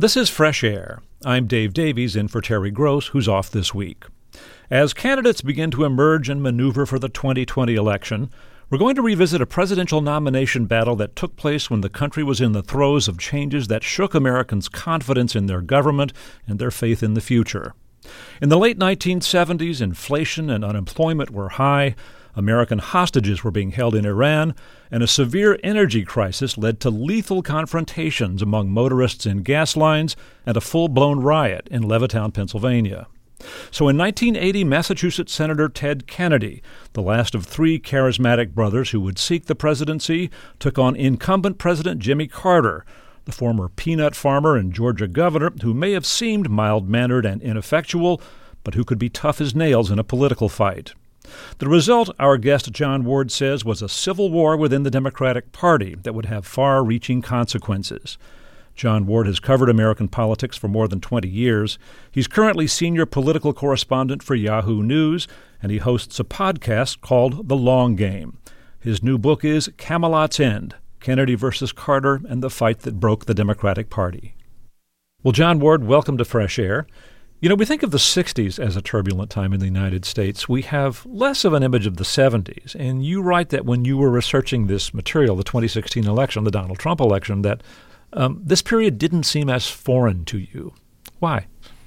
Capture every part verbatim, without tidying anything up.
This is Fresh Air. I'm Dave Davies, in for Terry Gross, who's off this week. As candidates begin to emerge and maneuver for the twenty twenty election, we're going to revisit a presidential nomination battle that took place when the country was in the throes of changes that shook Americans' confidence in their government and their faith in the future. In the late nineteen seventies, inflation and unemployment were high, American hostages were being held in Iran, and a severe energy crisis led to lethal confrontations among motorists in gas lines and a full-blown riot in Levittown, Pennsylvania. So in nineteen eighty, Massachusetts Senator Ted Kennedy, the last of three charismatic brothers who would seek the presidency, took on incumbent President Jimmy Carter, the former peanut farmer and Georgia governor who may have seemed mild-mannered and ineffectual, but who could be tough as nails in a political fight. The result, our guest John Ward says, was a civil war within the Democratic Party that would have far-reaching consequences. John Ward has covered American politics for more than twenty years. He's currently senior political correspondent for Yahoo News, and he hosts a podcast called The Long Game. His new book is Camelot's End, Kennedy versus Carter and the Fight That Broke the Democratic Party. Well, John Ward, welcome to Fresh Air. You know, we think of the sixties as a turbulent time in the United States. We have less of an image of the seventies. And you write that when you were researching this material, the twenty sixteen election, the Donald Trump election, that um, this period didn't seem as foreign to you. Why?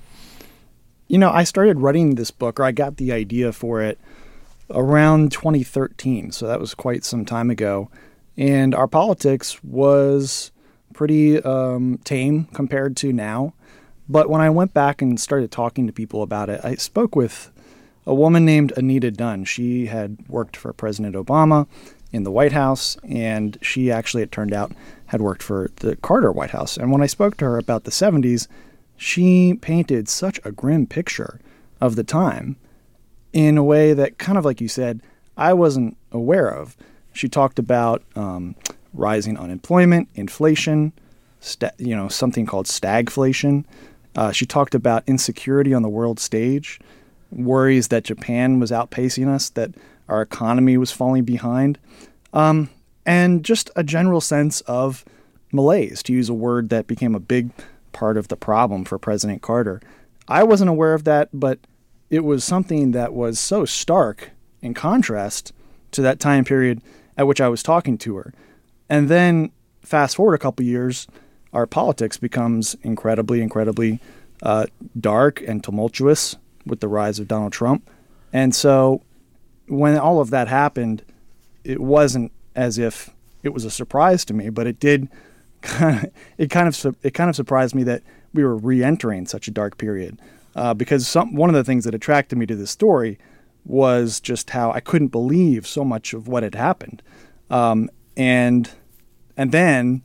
You know, I started writing this book, or I got the idea for it, around twenty thirteen. So that was quite some time ago. And our politics was pretty um, tame compared to now. But when I went back and started talking to people about it, I spoke with a woman named Anita Dunn. She had worked for President Obama in the White House, and she actually, it turned out, had worked for the Carter White House. And when I spoke to her about the seventies, she painted such a grim picture of the time in a way that, kind of like you said, I wasn't aware of. She talked about um, rising unemployment, inflation, sta- you know, something called stagflation. Uh, she talked about insecurity on the world stage, worries that Japan was outpacing us, that our economy was falling behind, um, and just a general sense of malaise, to use a word that became a big part of the problem for President Carter. I wasn't aware of that, but it was something that was so stark in contrast to that time period at which I was talking to her. And then fast forward a couple years, our politics becomes incredibly, incredibly uh, dark and tumultuous with the rise of Donald Trump. And so when all of that happened, it wasn't as if it was a surprise to me, but it did kind of, it kind of, it kind of surprised me that we were re-entering such a dark period. Uh, because some, one of the things that attracted me to this story was just how I couldn't believe so much of what had happened. Um, and, and then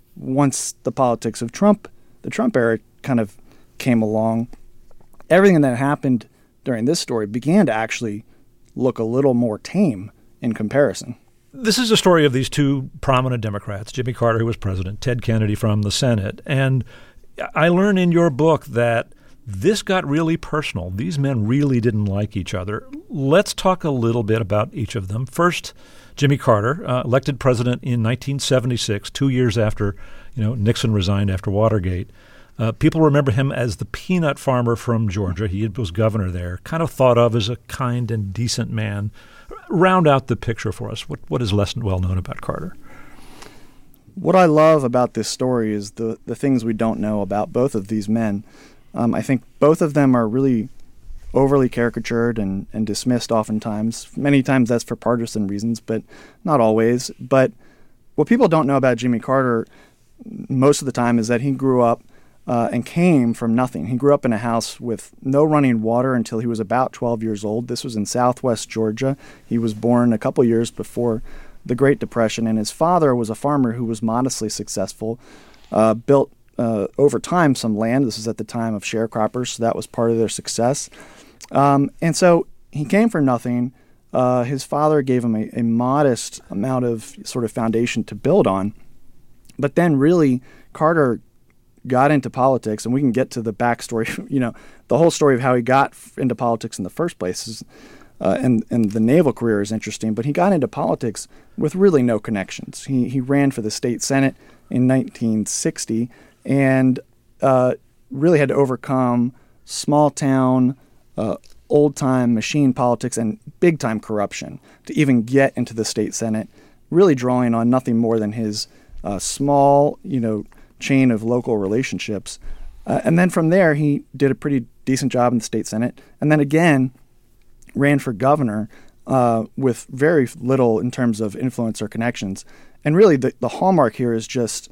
once the politics of Trump, the Trump era kind of came along, everything that happened during this story began to actually look a little more tame in comparison. This is a story of these two prominent Democrats, Jimmy Carter, who was president, Ted Kennedy from the Senate. And I learn in your book that this got really personal. These men really didn't like each other. Let's talk a little bit about each of them. First, Jimmy Carter, uh, elected president in nineteen seventy-six, two years after, you know, Nixon resigned after Watergate. Uh, people remember him as the peanut farmer from Georgia. He was governor there, kind of thought of as a kind and decent man. Round out the picture for us. What what is less well known about Carter? What I love about this story is the, the things we don't know about both of these men. Um, I think both of them are really overly caricatured and, and dismissed oftentimes. Many times that's for partisan reasons, but not always. But what people don't know about Jimmy Carter most of the time is that he grew up uh, and came from nothing. He grew up in a house with no running water until he was about twelve years old. This was in southwest Georgia. He was born a couple years before the Great Depression, and his father was a farmer who was modestly successful, uh, built Uh, over time some land. This was at the time of sharecroppers, so that was part of their success. Um, and so he came from nothing. Uh, his father gave him a, a modest amount of sort of foundation to build on. But then really Carter got into politics, and we can get to the backstory, you know, the whole story of how he got into politics in the first place. Is, uh, and, and the naval career is interesting, but he got into politics with really no connections. He, he ran for the state Senate in nineteen sixty, and uh, really had to overcome small town, uh, old time machine politics and big time corruption to even get into the state Senate, really drawing on nothing more than his uh, small, you know, chain of local relationships. Uh, and then from there, he did a pretty decent job in the state Senate. And then again, ran for governor uh, with very little in terms of influence or connections. And really, the, the hallmark here is just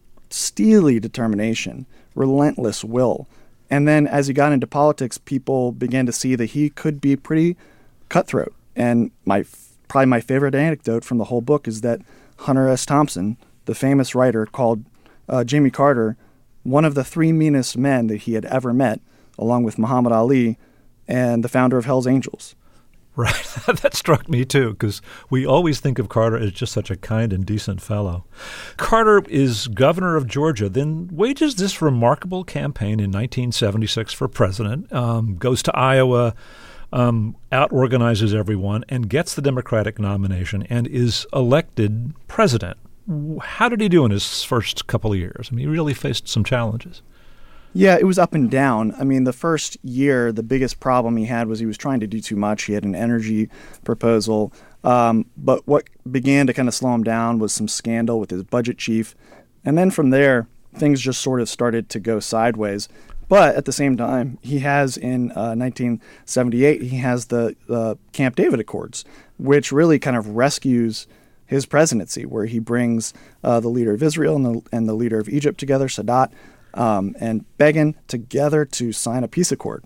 steely determination, relentless will. And then as he got into politics, people began to see that he could be pretty cutthroat. And my probably my favorite anecdote from the whole book is that Hunter S. Thompson, the famous writer, called uh, Jimmy Carter one of the three meanest men that he had ever met, along with Muhammad Ali and the founder of Hell's Angels. Right. That struck me, too, because we always think of Carter as just such a kind and decent fellow. Carter is governor of Georgia, then wages this remarkable campaign in nineteen seventy-six for president, um, goes to Iowa, um, out-organizes everyone, and gets the Democratic nomination and is elected president. How did he do in his first couple of years? I mean, he really faced some challenges. Yeah, it was up and down. I mean, the first year, the biggest problem he had was he was trying to do too much. He had an energy proposal. Um, but what began to kind of slow him down was some scandal with his budget chief. And then from there, things just sort of started to go sideways. But at the same time, he has in uh, nineteen seventy-eight, he has the uh, Camp David Accords, which really kind of rescues his presidency, where he brings uh, the leader of Israel and the, and the leader of Egypt together, Sadat, Um, and Begin together to sign a peace accord.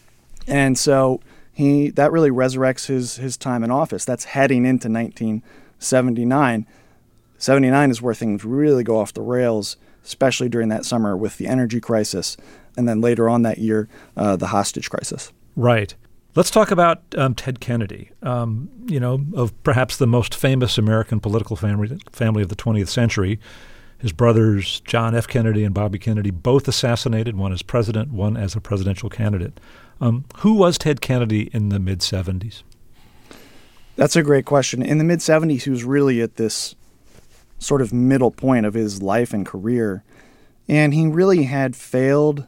And so he that really resurrects his his time in office. That's heading into nineteen seventy-nine. seventy-nine is where things really go off the rails, especially during that summer with the energy crisis, and then later on that year, uh, the hostage crisis. Right. Let's talk about um, Ted Kennedy, um, you know, of perhaps the most famous American political family, family of the twentieth century. His brothers, John F. Kennedy and Bobby Kennedy, both assassinated, one as president, one as a presidential candidate. Um, who was Ted Kennedy in the mid-seventies? That's a great question. In the mid-seventies, he was really at this sort of middle point of his life and career, and he really had failed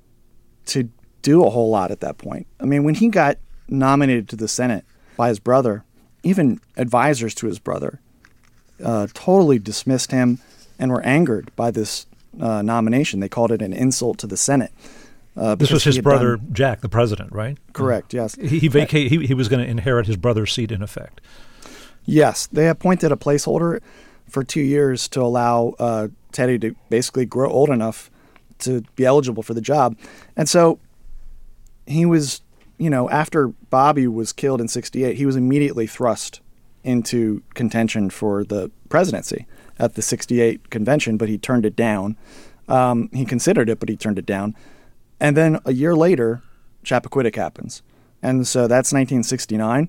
to do a whole lot at that point. I mean, when he got nominated to the Senate by his brother, even advisors to his brother uh, totally dismissed him and were angered by this uh, nomination. They called it an insult to the Senate. Uh, this was his brother, done, Jack, the president, right? Correct, yes. He he, vaca- he, he was going to inherit his brother's seat, in effect. Yes. They appointed a placeholder for two years to allow uh, Teddy to basically grow old enough to be eligible for the job. And so he was, you know, after Bobby was killed in sixty-eight, he was immediately thrust into contention for the presidency at the sixty-eight convention, but he turned it down. Um, he considered it, but he turned it down. And then a year later, Chappaquiddick happens. And so that's nineteen sixty-nine.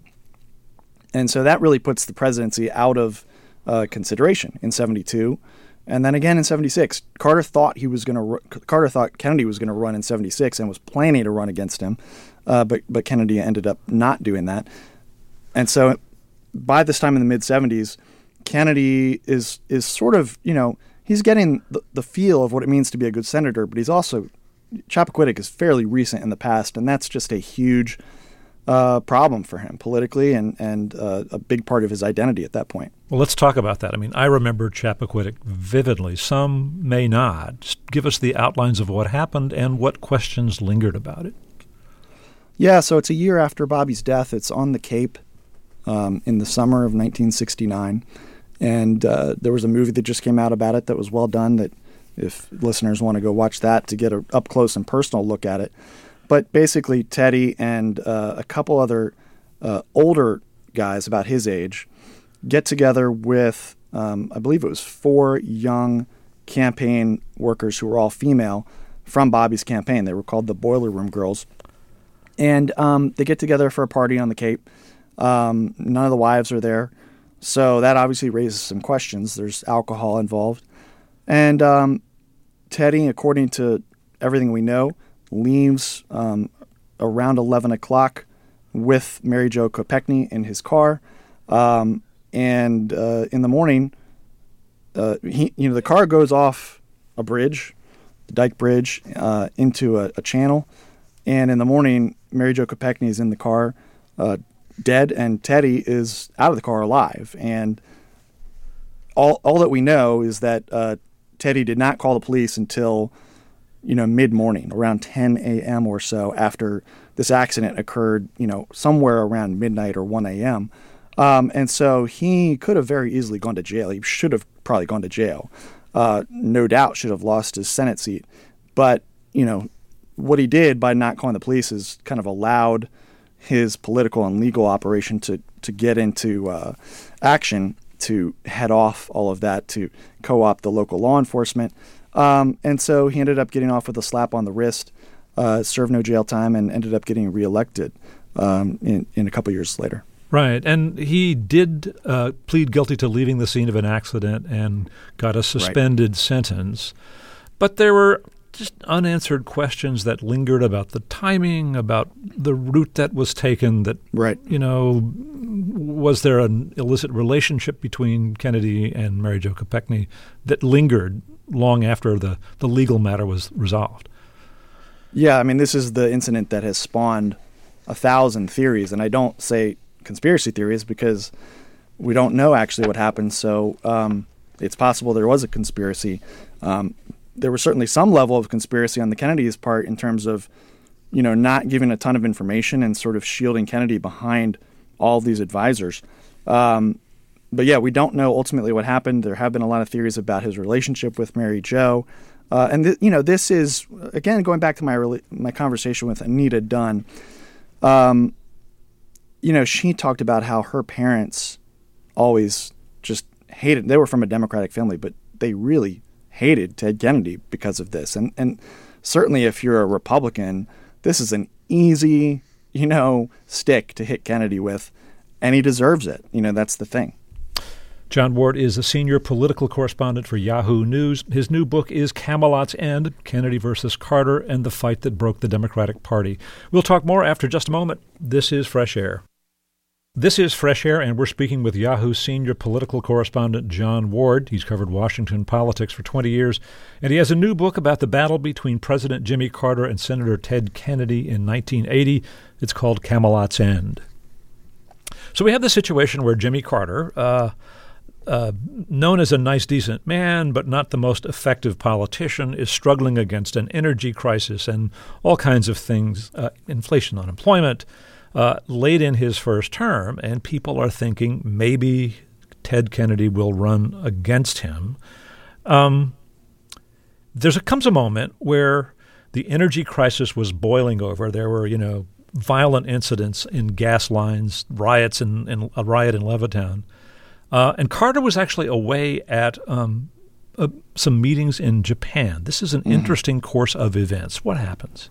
And so that really puts the presidency out of uh, consideration in seventy-two. And then again in seventy-six. Carter thought he was going to. Carter thought Kennedy was going to run in seventy-six and was planning to run against him, uh, but but Kennedy ended up not doing that. And so by this time in the mid-seventies, Kennedy is is sort of, you know, he's getting the, the feel of what it means to be a good senator, but he's also, Chappaquiddick is fairly recent in the past, and that's just a huge uh, problem for him politically and, and uh, a big part of his identity at that point. Well, let's talk about that. I mean, I remember Chappaquiddick vividly. Some may not. Just give us the outlines of what happened and what questions lingered about it. Yeah, so it's a year after Bobby's death. It's on the Cape um, in the summer of nineteen sixty-nine. And uh, there was a movie that just came out about it that was well done, that if listeners want to go watch that to get an up-close and personal look at it. But basically, Teddy and uh, a couple other uh, older guys about his age get together with, um, I believe it was four young campaign workers who were all female from Bobby's campaign. They were called the Boiler Room Girls. And um, they get together for a party on the Cape. Um, none of the wives are there. So that obviously raises some questions. There's alcohol involved. And um, Teddy, according to everything we know, leaves um, around eleven o'clock with Mary Jo Kopechne in his car. Um, and uh, in the morning, uh, he, you know, the car goes off a bridge the Dyke Bridge uh, into a, a channel. And in the morning, Mary Jo Kopechne is in the car, uh, dead, and Teddy is out of the car alive. And all all that we know is that uh, Teddy did not call the police until, you know, mid-morning, around ten a.m. or so, after this accident occurred, you know, somewhere around midnight or one a.m. Um, and so he could have very easily gone to jail. He should have probably gone to jail. Uh, no doubt should have lost his Senate seat. But, you know, what he did by not calling the police is kind of allowed his political and legal operation to, to get into uh, action to head off all of that, to co-opt the local law enforcement. Um, and so he ended up getting off with a slap on the wrist, uh, served no jail time, and ended up getting reelected um, in, in a couple years later. Right. And he did uh, plead guilty to leaving the scene of an accident and got a suspended right. sentence. But there were just unanswered questions that lingered about the timing, about the route that was taken, that, right. you know, was there an illicit relationship between Kennedy and Mary Jo Kopechne that lingered long after the, the legal matter was resolved? Yeah, I mean, this is the incident that has spawned a thousand theories, and I don't say conspiracy theories because we don't know actually what happened, so um, it's possible there was a conspiracy. Um, there was certainly some level of conspiracy on the Kennedys' part in terms of, you know, not giving a ton of information and sort of shielding Kennedy behind all of these advisors. Um, but yeah, we don't know ultimately what happened. There have been a lot of theories about his relationship with Mary Jo. Uh, and, th- you know, this is, again, going back to my re- my conversation with Anita Dunn, um, you know, she talked about how her parents always just hated, they were from a Democratic family, but they really hated Ted Kennedy because of this. And and certainly if you're a Republican, this is an easy, you know, stick to hit Kennedy with, and he deserves it. You know, that's the thing. Jon Ward is a senior political correspondent for Yahoo News. His new book is Camelot's End, Kennedy versus Carter and the Fight That Broke the Democratic Party. We'll talk more after just a moment. This is Fresh Air. This is Fresh Air, and we're speaking with Yahoo senior political correspondent Jon Ward. He's covered Washington politics for twenty years, and he has a new book about the battle between President Jimmy Carter and Senator Ted Kennedy in nineteen eighty. It's called Camelot's End. So we have the situation where Jimmy Carter, uh, uh, known as a nice, decent man, but not the most effective politician, is struggling against an energy crisis and all kinds of things, uh, inflation, unemployment, Uh, late in his first term, and people are thinking maybe Ted Kennedy will run against him. Um, there's a, comes a moment where the energy crisis was boiling over. There were, you know, violent incidents in gas lines, riots in, in a riot in Levittown. Uh, and Carter was actually away at um, uh, some meetings in Japan. This is an mm-hmm. interesting course of events. What happens?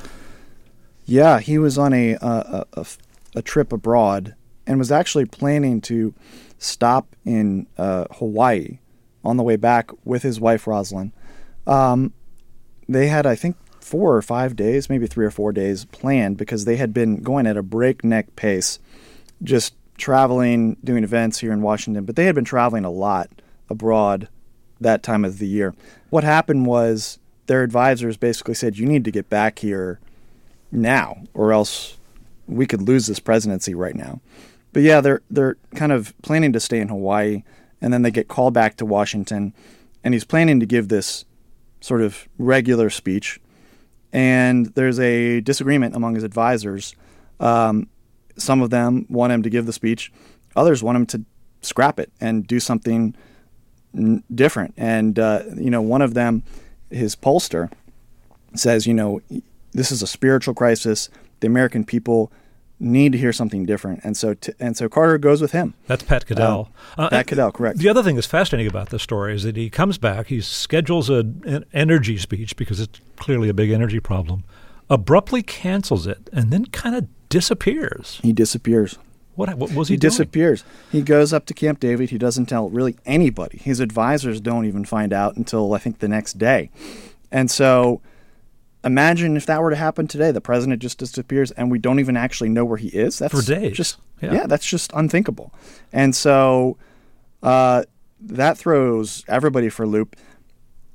Yeah, he was on a, uh, a a trip abroad and was actually planning to stop in uh, Hawaii on the way back with his wife, Rosalind. Um, they had, I think, four or five days, maybe three or four days planned because they had been going at a breakneck pace, just traveling, doing events here in Washington. But they had been traveling a lot abroad that time of the year. What happened was their advisors basically said, you need to get back here now, or else we could lose this presidency right now. But yeah, they're they're kind of planning to stay in Hawaii, and then they get called back to Washington, and he's planning to give this sort of regular speech, and there's a disagreement among his advisors. Um, some of them want him to give the speech, others want him to scrap it and do something n- different. And uh, you know, one of them, his pollster, says, you know, this is a spiritual crisis. The American people need to hear something different. And so t- and so Carter goes with him. That's Pat Caddell. Uh, uh, Pat Caddell, correct. The other thing that's fascinating about this story is that he comes back, he schedules a, an energy speech because it's clearly a big energy problem, abruptly cancels it, and then kind of disappears. He disappears. What, what was he, he doing? He disappears. He goes up to Camp David. He doesn't tell really anybody. His advisors don't even find out until, I think, the next day. And so imagine if that were to happen today. The president just disappears, and we don't even actually know where he is. That's for days. Just, yeah. yeah, that's just unthinkable. And so uh, that throws everybody for a loop.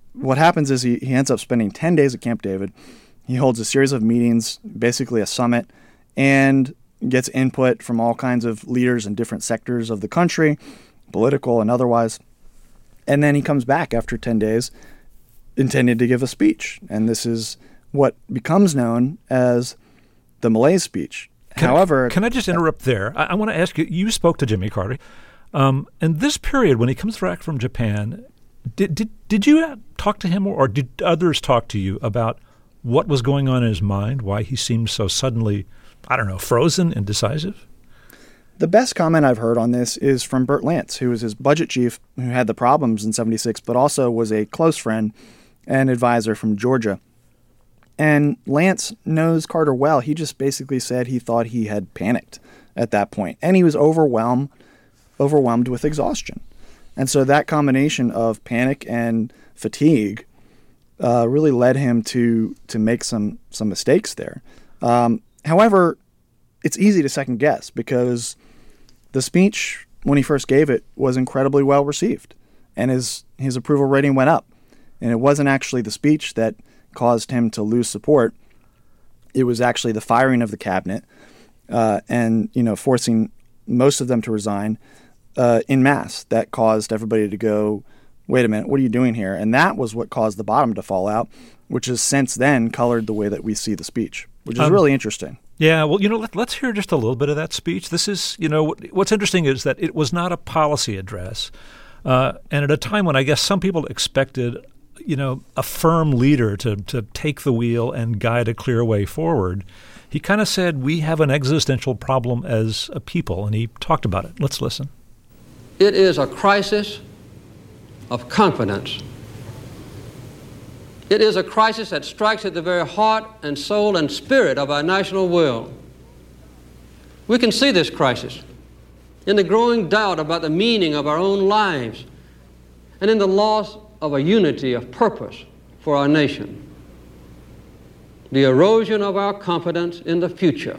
what happens is he, he ends up spending ten days at Camp David. He holds a series of meetings, basically a summit, and gets input from all kinds of leaders in different sectors of the country, political and otherwise. And then he comes back after ten days, intended to give a speech. And this is what becomes known as the Malaise speech. Can, However... Can I just interrupt there? I, I want to ask you, you spoke to Jimmy Carter. Um, in this period, when he comes back from Japan, did, did, did you talk to him, or did others talk to you about what was going on in his mind, why he seemed so suddenly, I don't know, frozen, indecisive? The best comment I've heard on this is from Burt Lance, who was his budget chief, who had the problems in seventy-six, but also was a close friend and advisor from Georgia. And Lance knows Carter well. He just basically said he thought he had panicked at that point, and he was overwhelmed, overwhelmed with exhaustion. And so that combination of panic and fatigue uh, really led him to to make some some mistakes there. Um, however, it's easy to second guess because the speech, when he first gave it, was incredibly well received, and his his approval rating went up. And it wasn't actually the speech that caused him to lose support. It was actually the firing of the cabinet uh, and, you know, forcing most of them to resign uh, en masse. That caused everybody to go, wait a minute, what are you doing here? And that was what caused the bottom to fall out, which has since then colored the way that we see the speech, which is um, really interesting. Yeah, well, you know, let, let's hear just a little bit of that speech. This is, you know, what's interesting is that it was not a policy address. Uh, and at a time when I guess some people expected, you know, a firm leader to, to take the wheel and guide a clear way forward, he kind of said, we have an existential problem as a people, and he talked about it. Let's listen. It is a crisis of confidence. It is a crisis that strikes at the very heart and soul and spirit of our national will. We can see this crisis in the growing doubt about the meaning of our own lives and in the loss of a unity of purpose for our nation. The erosion of our confidence in the future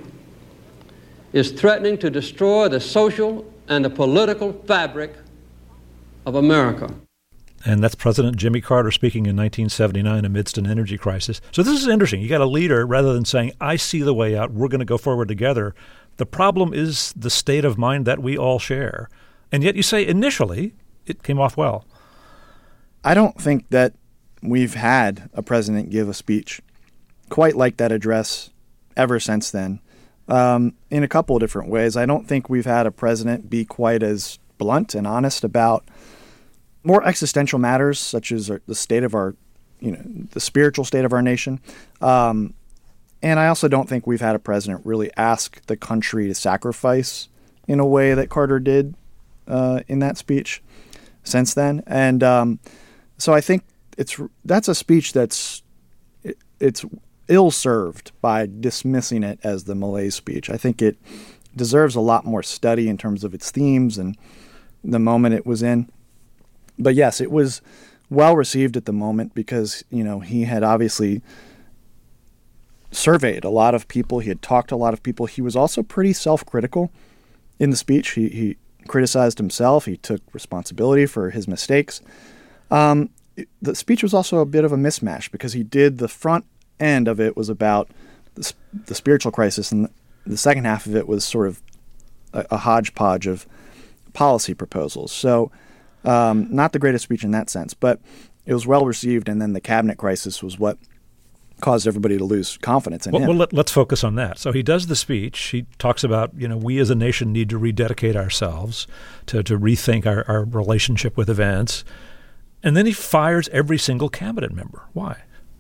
is threatening to destroy the social and the political fabric of America. And that's President Jimmy Carter speaking in nineteen seventy-nine amidst an energy crisis. So this is interesting. You got a leader, rather than saying, I see the way out, we're going to go forward together. The problem is the state of mind that we all share. And yet you say initially it came off well. I don't think that we've had a president give a speech quite like that address ever since then. Um, in a couple of different ways. I don't think we've had a president be quite as blunt and honest about more existential matters, such as the state of our, you know, the spiritual state of our nation. Um, and I also don't think we've had a president really ask the country to sacrifice in a way that Carter did uh, in that speech since then. And um, so I think it's that's a speech that's it, it's ill-served by dismissing it as the Malaise speech. I think it deserves a lot more study in terms of its themes and the moment it was in. But yes, it was well received at the moment because, you know, he had obviously surveyed a lot of people. He had talked to a lot of people. He was also pretty self-critical in the speech. He, he criticized himself. He took responsibility for his mistakes. Um, the speech was also a bit of a mismatch because he did the front end of it was about the, the spiritual crisis, and the second half of it was sort of a, a hodgepodge of policy proposals. So um, not the greatest speech in that sense, but it was well received, and then the cabinet crisis was what caused everybody to lose confidence in well, him. Well, let, let's focus on that. So he does the speech. He talks about, you know, we as a nation need to rededicate ourselves, to, to rethink our, our relationship with events. And then he fires every single cabinet member. Why?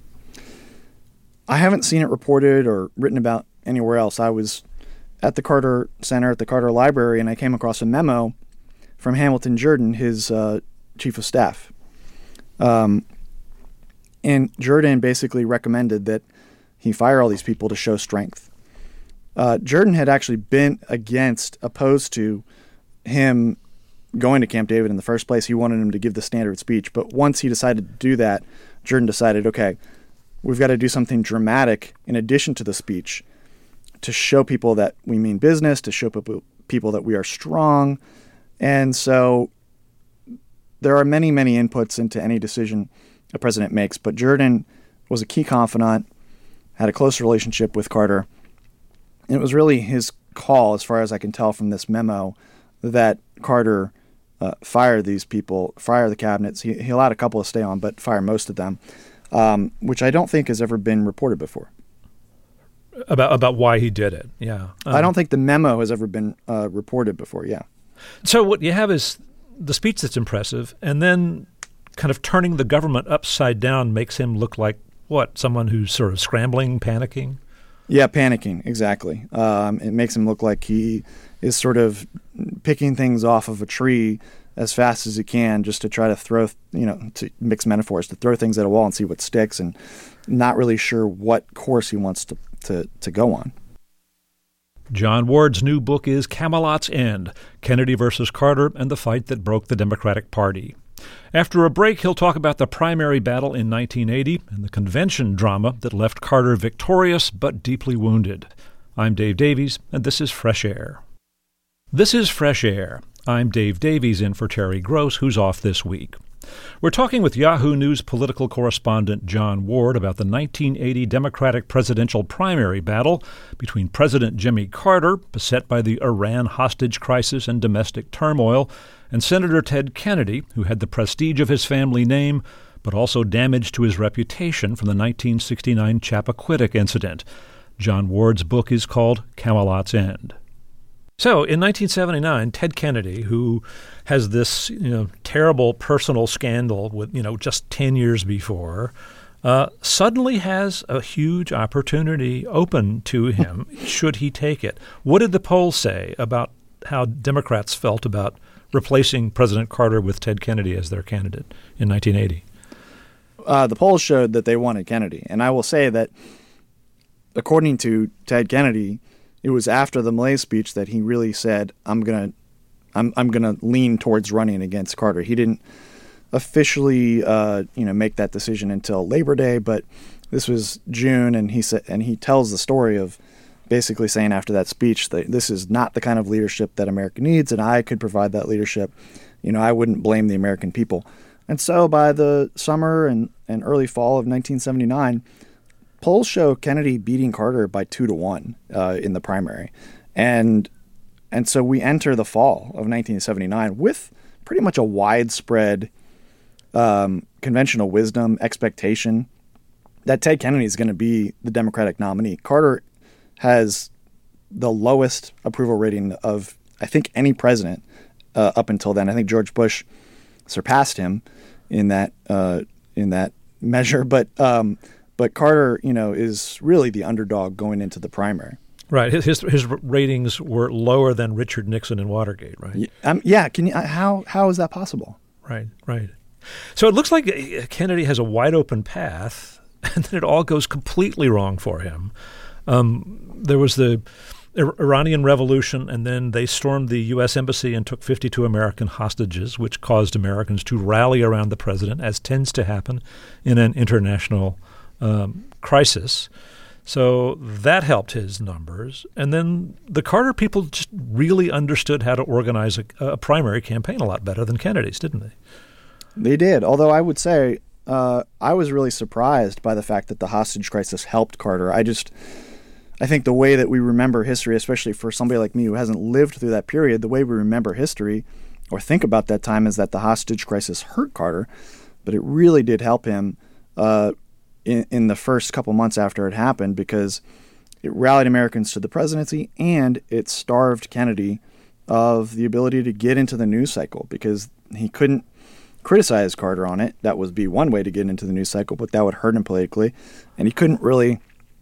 I haven't seen it reported or written about anywhere else. I was at the Carter Center, at the Carter Library, and I came across a memo from Hamilton Jordan, his uh, chief of staff. Um, and Jordan basically recommended that he fire all these people to show strength. Uh, Jordan had actually been against, opposed to him going to Camp David in the first place. He wanted him to give the standard speech. But once he decided to do that, Jordan decided, okay, we've got to do something dramatic in addition to the speech to show people that we mean business, to show people, people that we are strong. And so there are many, many inputs into any decision a president makes. But Jordan was a key confidant, had a close relationship with Carter. And it was really his call, as far as I can tell from this memo, that Carter uh, fire these people, fire the cabinets. He, he allowed a couple to stay on, but fire most of them, um, which I don't think has ever been reported before. About about why he did it, yeah. Um, I don't think the memo has ever been uh, reported before, yeah. So what you have is the speech that's impressive, and then kind of turning the government upside down makes him look like, what, someone who's sort of scrambling, panicking? Yeah, panicking, exactly. Um, it makes him look like he is sort of picking things off of a tree as fast as he can just to try to throw, you know, to mix metaphors, to throw things at a wall and see what sticks, and not really sure what course he wants to, to, to go on. John Ward's new book is Camelot's End, Kennedy versus Carter and the Fight That Broke the Democratic Party. After a break, he'll talk about the primary battle in nineteen eighty and the convention drama that left Carter victorious but deeply wounded. I'm Dave Davies, and this is Fresh Air. This is Fresh Air. I'm Dave Davies in for Terry Gross, who's off this week. We're talking with Yahoo News political correspondent John Ward about the nineteen eighty Democratic presidential primary battle between President Jimmy Carter, beset by the Iran hostage crisis and domestic turmoil, and Senator Ted Kennedy, who had the prestige of his family name, but also damage to his reputation from the nineteen sixty-nine Chappaquiddick incident. John Ward's book is called Camelot's End. So, in nineteen seventy-nine, Ted Kennedy, who has this, you know, terrible personal scandal with, you know, just ten years before, uh, suddenly has a huge opportunity open to him should he take it. What did the polls say about how Democrats felt about replacing President Carter with Ted Kennedy as their candidate in nineteen eighty? Uh, the polls showed that they wanted Kennedy. And I will say that, according to Ted Kennedy, it was after the Malay speech that he really said, I'm going to I'm I'm going to lean towards running against Carter. He didn't officially uh, you know, make that decision until Labor Day, but this was June, and he said, and he tells the story of basically saying after that speech that this is not the kind of leadership that America needs, and I could provide that leadership. You know, I wouldn't blame the American people. And so by the summer and, and early fall of nineteen seventy-nine, polls show Kennedy beating Carter by two to one uh, in the primary. And and so we enter the fall of nineteen seventy-nine with pretty much a widespread um, conventional wisdom expectation that Ted Kennedy is going to be the Democratic nominee. Carter has the lowest approval rating of, I think, any president uh, up until then. I think George Bush surpassed him in that uh, in that measure, but um, but Carter, you know, is really the underdog going into the primary. Right. His his ratings were lower than Richard Nixon and Watergate. Right. Yeah. Um, yeah. Can you? How how is that possible? Right. Right. So it looks like Kennedy has a wide open path, and then it all goes completely wrong for him. Um, there was the Iranian Revolution, and then they stormed the U S Embassy and took fifty-two American hostages, which caused Americans to rally around the president, as tends to happen in an international um, crisis. So that helped his numbers. And then the Carter people just really understood how to organize a, a primary campaign a lot better than Kennedy's, didn't they? They did, although I would say uh, I was really surprised by the fact that the hostage crisis helped Carter. I just... I think the way that we remember history, especially for somebody like me who hasn't lived through that period, the way we remember history or think about that time is that the hostage crisis hurt Carter, but it really did help him uh, in, in the first couple months after it happened, because it rallied Americans to the presidency and it starved Kennedy of the ability to get into the news cycle, because he couldn't criticize Carter on it. That would be one way to get into the news cycle, but that would hurt him politically, and he couldn't really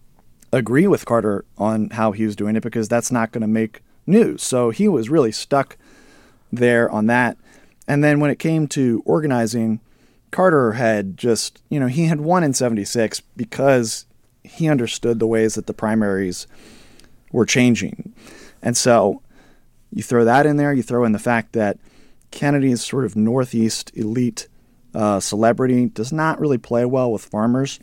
agree with Carter on how he was doing it, because that's not going to make news. So he was really stuck there on that. And then when it came to organizing, Carter had just, you know, he had won in seventy-six because he understood the ways that the primaries were changing. And so you throw that in there, you throw in the fact that Kennedy's sort of Northeast elite uh, celebrity does not really play well with farmers.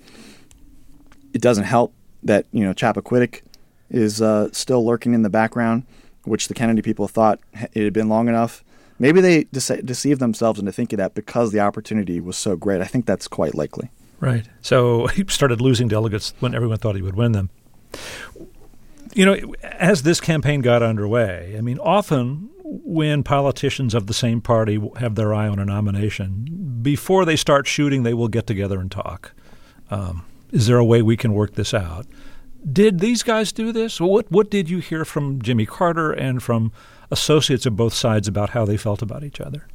It doesn't help that, you know, Chappaquiddick is uh, still lurking in the background, which the Kennedy people thought it had been long enough. maybe they dece- deceived themselves into thinking that because the opportunity was so great. I think that's quite likely. Right. So he started losing delegates when everyone thought he would win them. You know, as this campaign got underway, I mean, often when politicians of the same party have their eye on a nomination, before they start shooting, they will get together and talk. Um, is there a way we can work this out? Did these guys do this? What what did you hear from Jimmy Carter and from associates of both sides about how they felt about each other?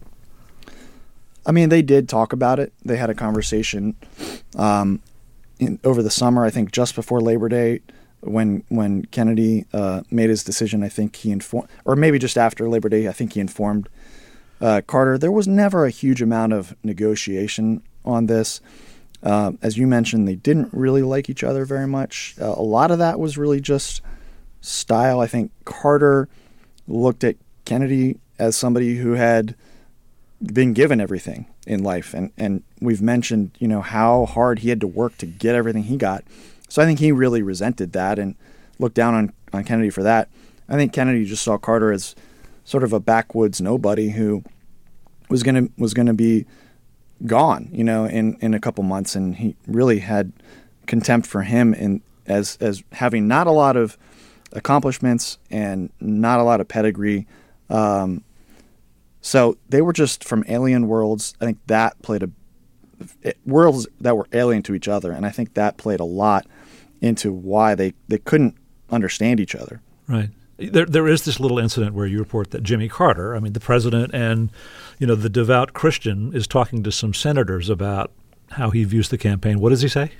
I mean, they did talk about it. They had a conversation um, in, over the summer, I think just before Labor Day, when when Kennedy uh, made his decision. I think he informed, or maybe just after Labor Day, I think he informed uh, Carter. There was never a huge amount of negotiation on this. Uh, as you mentioned, they didn't really like each other very much. Uh, a lot of that was really just style. I think Carter looked at Kennedy as somebody who had been given everything in life. And, and we've mentioned, you know, how hard he had to work to get everything he got. So I think he really resented that and looked down on, on Kennedy for that. I think Kennedy just saw Carter as sort of a backwoods nobody who was going to was going to be gone, you know, in, in a couple months. And he really had contempt for him in as as having not a lot of accomplishments and not a lot of pedigree. Um, so they were just from alien worlds. I think that played a it, worlds that were alien to each other, and I think that played a lot into why they, they couldn't understand each other. Right. There there is this little incident where you report that Jimmy Carter, I mean the president and you know the devout Christian, is talking to some senators about how he views the campaign. What does he say?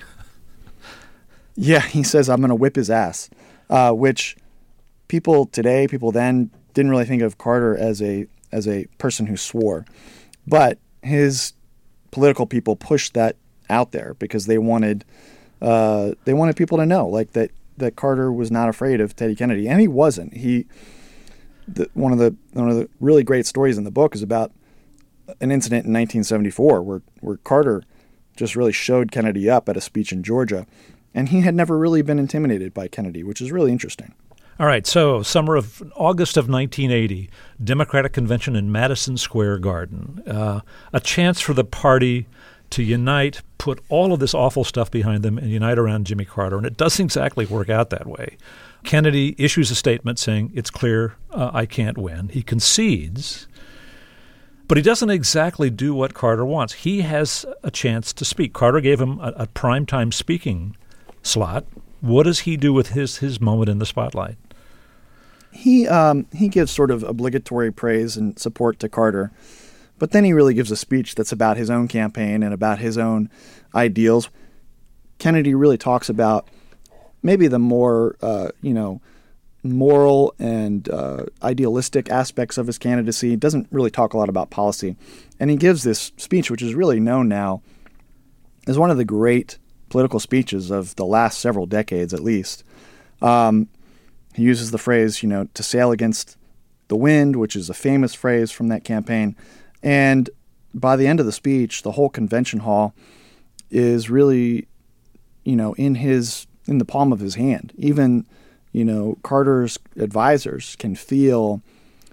Yeah, he says, I'm going to whip his ass, uh, which people today, people then, didn't really think of Carter as a as a person who swore. But his political people pushed that out there because they wanted uh, they wanted people to know, like that that Carter was not afraid of Teddy Kennedy, and he wasn't. He the, one of the one of the really great stories in the book is about an incident in nineteen seventy-four where where Carter just really showed Kennedy up at a speech in Georgia. And he had never really been intimidated by Kennedy, which is really interesting. All right, so summer of August of nineteen eighty, Democratic Convention in Madison Square Garden. Uh, a chance for the party to unite, put all of this awful stuff behind them, and unite around Jimmy Carter. And it doesn't exactly work out that way. Kennedy issues a statement saying, it's clear uh, I can't win. He concedes, but he doesn't exactly do what Carter wants. He has a chance to speak. Carter gave him a, a primetime speaking slot. What does he do with his his moment in the spotlight? He um, he gives sort of obligatory praise and support to Carter, but then he really gives a speech that's about his own campaign and about his own ideals. Kennedy really talks about maybe the more uh, you know moral and uh, idealistic aspects of his candidacy. He doesn't really talk a lot about policy, and he gives this speech, which is really known now as one of the great political speeches of the last several decades, at least. Um, he uses the phrase, you know, to sail against the wind, which is a famous phrase from that campaign. And by the end of the speech, the whole convention hall is really, you know, in his in the palm of his hand. Even, you know, Carter's advisors can feel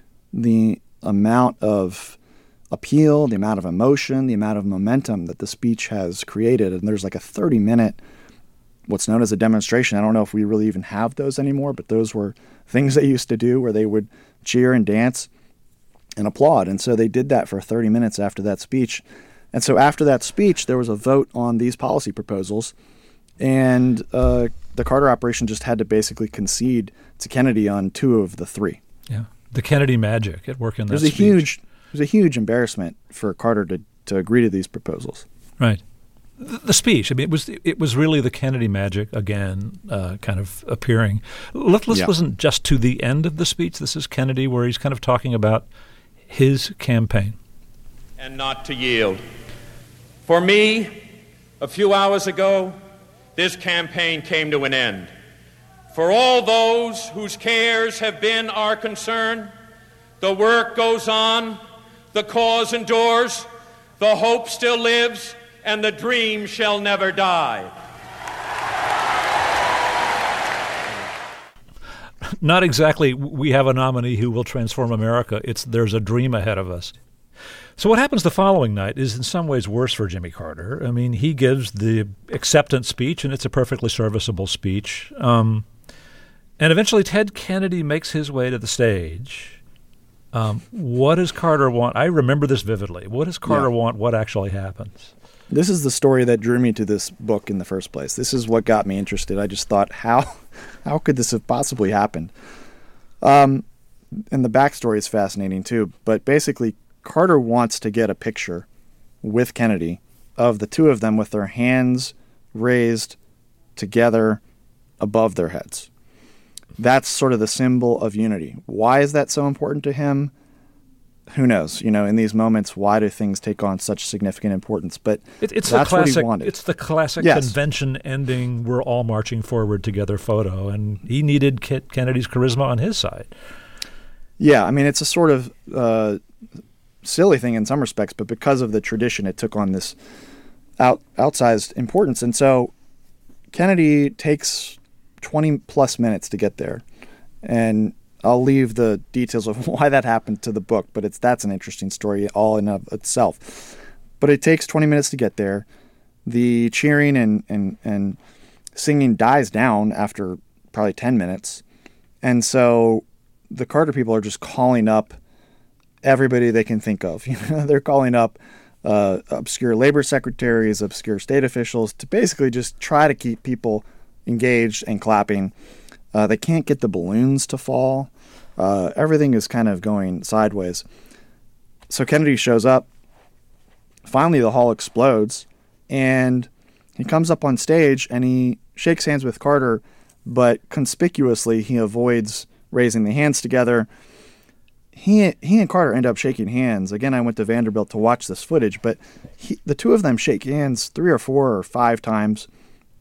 the amount of appeal, the amount of emotion, the amount of momentum that the speech has created. And there's like a thirty minute, what's known as a demonstration. I don't know if we really even have those anymore, but those were things they used to do where they would cheer and dance and applaud. And so they did that for thirty minutes after that speech. And so after that speech, there was a vote on these policy proposals. And uh, the Carter operation just had to basically concede to Kennedy on two of the three. Yeah. The Kennedy magic at work in that There's speech. a huge... It was a huge embarrassment for Carter to, to agree to these proposals. Right. The, the speech, I mean, it was it was really the Kennedy magic again uh, kind of appearing. Let, let's yeah. listen just to the end of the speech. This is Kennedy where he's kind of talking about his campaign. And not to yield. For me, a few hours ago, this campaign came to an end. For all those whose cares have been our concern, the work goes on. The cause endures, the hope still lives, and the dream shall never die. not exactly we have a nominee who will transform America. It's there's a dream ahead of us. So what happens the following night is in some ways worse for Jimmy Carter. I mean, he gives the acceptance speech, and it's a perfectly serviceable speech. Um, and eventually Ted Kennedy makes his way to the stage. Um, what does Carter want? I remember this vividly. What does Carter yeah. want? What actually happens? This is the story that drew me to this book in the first place. This is what got me interested. I just thought, how how could this have possibly happened? Um, and the backstory is fascinating, too. But basically, Carter wants to get a picture with Kennedy of the two of them with their hands raised together above their heads. That's sort of the symbol of unity. Why is that so important to him? Who knows? You know, in these moments, why do things take on such significant importance? But it, it's that's the classic, what he wanted. It's the classic yes. convention ending, we're all marching forward together photo. And he needed Kit Kennedy's charisma on his side. Yeah, I mean, it's a sort of uh, silly thing in some respects, but because of the tradition, it took on this out, outsized importance. And so Kennedy takes twenty plus minutes to get there. And I'll leave the details of why that happened to the book, but it's that's an interesting story all in of itself. But it takes twenty minutes to get there. The cheering and, and, and singing dies down after probably ten minutes. And so the Carter people are just calling up everybody they can think of. You know, they're calling up uh, obscure labor secretaries, obscure state officials to basically just try to keep people engaged and clapping. Uh, they can't get the balloons to fall. Uh, everything is kind of going sideways. So Kennedy shows up. Finally, the hall explodes, and he comes up on stage, and he shakes hands with Carter, but conspicuously he avoids raising the hands together. He he and Carter end up shaking hands. Again, I went to Vanderbilt to watch this footage, but he, the two of them shake hands three or four or five times,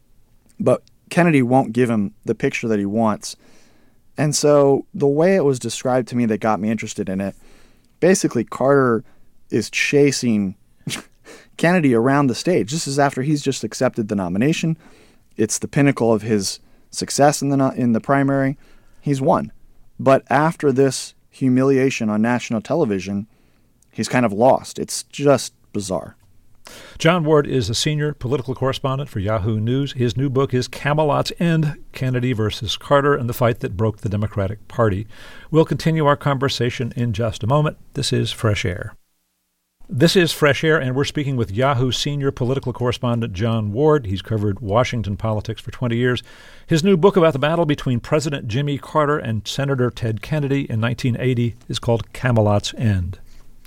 but Kennedy won't give him the picture that he wants. And so the way it was described to me that got me interested in it, basically Carter is chasing Kennedy around the stage. This is after he's just accepted the nomination. It's the pinnacle of his success in the in the primary. He's won. But after this humiliation on national television, he's kind of lost. It's just bizarre. Jon Ward is a senior political correspondent for Yahoo News. His new book is Camelot's End, Kennedy versus Carter and the Fight That Broke the Democratic Party. We'll continue our conversation in just a moment. This is Fresh Air. This is Fresh Air, and we're speaking with Yahoo senior political correspondent Jon Ward. He's covered Washington politics for twenty years. His new book about the battle between President Jimmy Carter and Senator Ted Kennedy in nineteen eighty is called Camelot's End.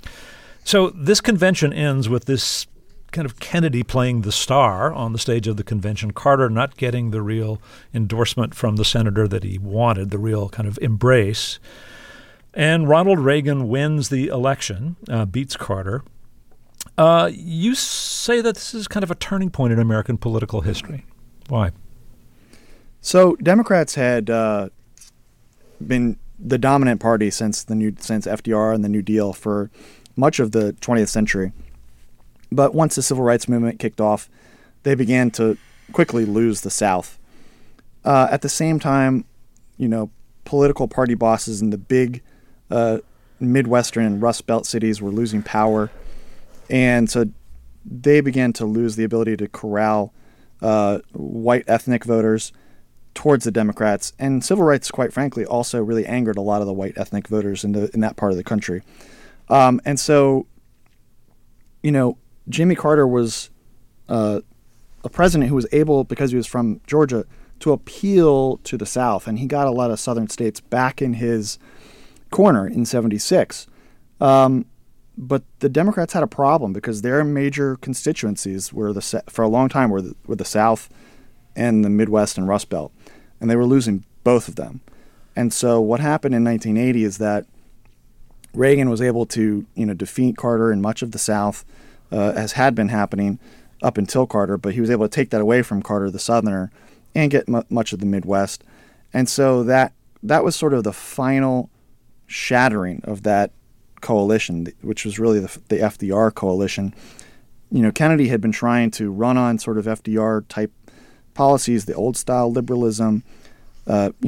So this convention ends with this kind of Kennedy playing the star on the stage of the convention, Carter not getting the real endorsement from the senator that he wanted, the real kind of embrace. And Ronald Reagan wins the election, uh, beats Carter. Uh, you say that this is kind of a turning point in American political history. Why? So Democrats had uh, been the dominant party since the new since F D R and the New Deal for much of the twentieth century. But once the civil rights movement kicked off, they began to quickly lose the South. Uh, at the same time, you know, political party bosses in the big uh, Midwestern and Rust Belt cities were losing power. And so they began to lose the ability to corral uh, white ethnic voters towards the Democrats. And civil rights, quite frankly, also really angered a lot of the white ethnic voters in, the, in that part of the country. Um, and so, you know, Jimmy Carter was uh, a president who was able, because he was from Georgia, to appeal to the South. And he got a lot of southern states back in his corner in seventy-six. Um, but the Democrats had a problem because their major constituencies were the for a long time were the, were the South and the Midwest and Rust Belt. And they were losing both of them. And so what happened in nineteen eighty is that Reagan was able to, you know, defeat Carter in much of the South, Uh, as had been happening up until Carter, but he was able to take that away from Carter, the Southerner, and get m- much of the Midwest. And so that that was sort of the final shattering of that coalition, which was really the, the F D R coalition. You know, Kennedy had been trying to run on sort of F D R-type policies, the old-style liberalism, uh, you know,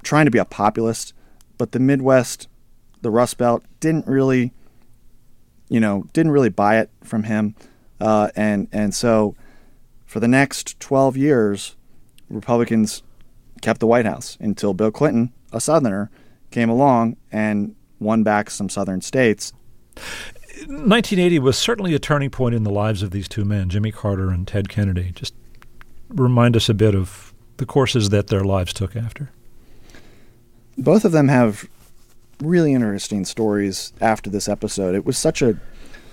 trying to be a populist, but the Midwest, the Rust Belt, didn't really, you know, didn't really buy it from him. Uh, and, and so for the next twelve years, Republicans kept the White House until Bill Clinton, a Southerner, came along and won back some Southern states. nineteen eighty was certainly a turning point in the lives of these two men, Jimmy Carter and Ted Kennedy. Just remind us a bit of the courses that their lives took after. Both of them have really interesting stories after this episode. It was such a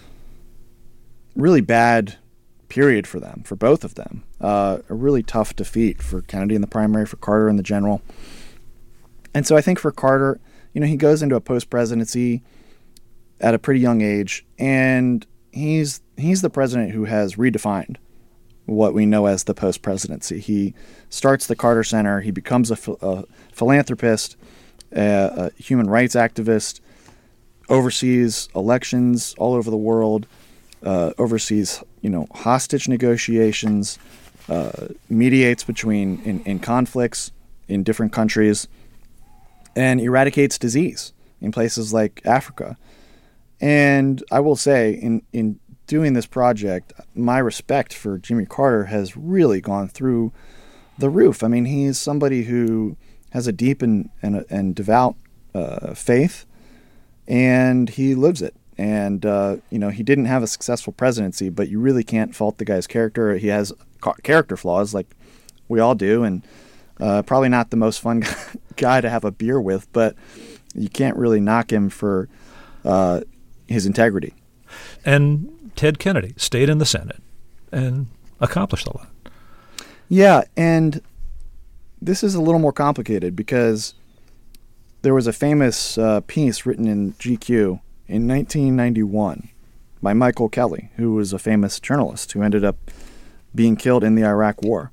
really bad period for them, for both of them. Uh, a really tough defeat for Kennedy in the primary, for Carter in the general. And so I think for Carter, you know, he goes into a post-presidency at a pretty young age, and he's he's the president who has redefined what we know as the post-presidency. He starts the Carter Center. He becomes a, ph- a philanthropist, a, a human rights activist, oversees elections all over the world, uh, oversees, you know, hostage negotiations, uh, mediates between in, in conflicts in different countries, and eradicates disease in places like Africa. And I will say, in, in doing this project, my respect for Jimmy Carter has really gone through the roof. I mean, he's somebody who has a deep and, and, and devout uh, faith, and he lives it. And, uh, you know, he didn't have a successful presidency, but you really can't fault the guy's character. He has ca- character flaws like we all do, and uh, probably not the most fun guy to have a beer with, but you can't really knock him for uh, his integrity. And Ted Kennedy stayed in the Senate and accomplished a lot. Yeah, and this is a little more complicated because there was a famous uh, piece written in G Q in nineteen ninety-one by Michael Kelly, who was a famous journalist who ended up being killed in the Iraq War.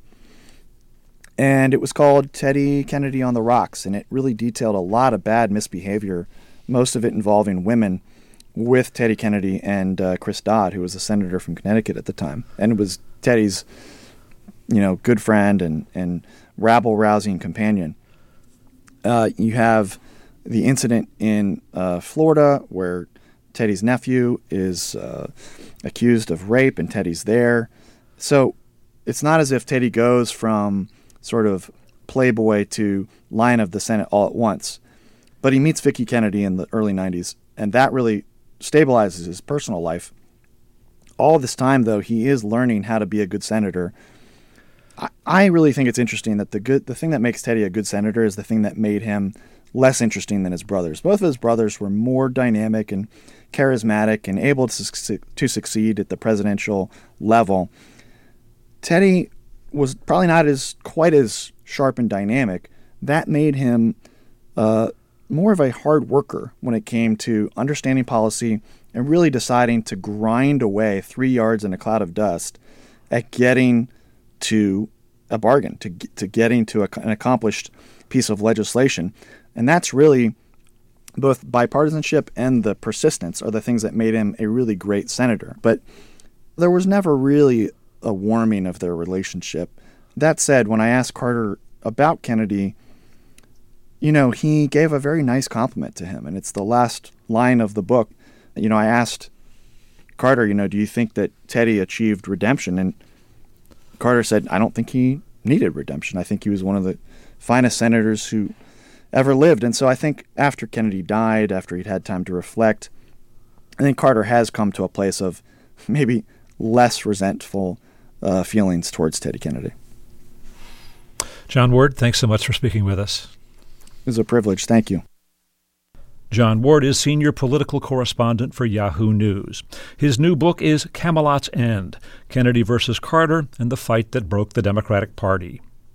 And it was called Teddy Kennedy on the Rocks, and it really detailed a lot of bad misbehavior, most of it involving women, with Teddy Kennedy and uh, Chris Dodd, who was a senator from Connecticut at the time. And it was Teddy's, you know, good friend and, and rabble-rousing companion. Uh, you have the incident in uh, Florida where Teddy's nephew is uh, accused of rape and Teddy's there. So it's not as if Teddy goes from sort of playboy to Lion of the Senate all at once. But he meets Vicki Kennedy in the early nineties, and that really stabilizes his personal life. All this time, though, he is learning how to be a good senator. I, I really think it's interesting that the good, the thing that makes Teddy a good senator is the thing that made him less interesting than his brothers. Both of his brothers were more dynamic and charismatic and able to, su- to succeed at the presidential level. Teddy was probably not as quite as sharp and dynamic. That made him uh, more of a hard worker when it came to understanding policy and really deciding to grind away three yards in a cloud of dust at getting to a bargain, to to getting to a, an accomplished piece of legislation. And that's really both bipartisanship and the persistence are the things that made him a really great senator. But there was never really a warming of their relationship. That said, when I asked Carter about Kennedy, you know, he gave a very nice compliment to him, and it's the last line of the book. You know, I asked Carter, you know, do you think that Teddy achieved redemption? And Carter said, I don't think he needed redemption. I think he was one of the finest senators who ever lived. And so I think after Kennedy died, after he'd had time to reflect, I think Carter has come to a place of maybe less resentful uh, feelings towards Teddy Kennedy. John Ward, thanks so much for speaking with us. It was a privilege. Thank you. John Ward is senior political correspondent for Yahoo News. His new book is Camelot's End, Kennedy versus Carter and the Fight That Broke the Democratic Party.